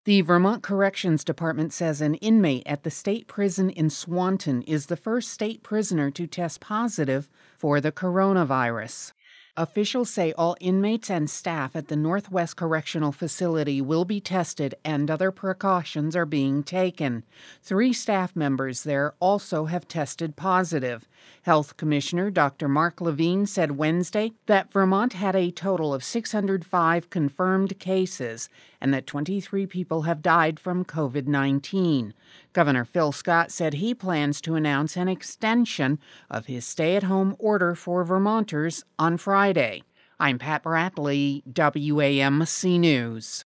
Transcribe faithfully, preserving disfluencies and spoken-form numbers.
The Vermont Corrections Department says an inmate at the state prison in Swanton is the first state prisoner to test positive for the coronavirus. Officials say all inmates and staff at the Northwest Correctional Facility will be tested and other precautions are being taken. Three staff members there also have tested positive. Health Commissioner Doctor Mark Levine said Wednesday that Vermont had a total of six hundred five confirmed cases and that twenty-three people have died from covid nineteen. Governor Phil Scott said he plans to announce an extension of his stay-at-home order for Vermonters on Friday. I'm Pat Bradley, W A M C News.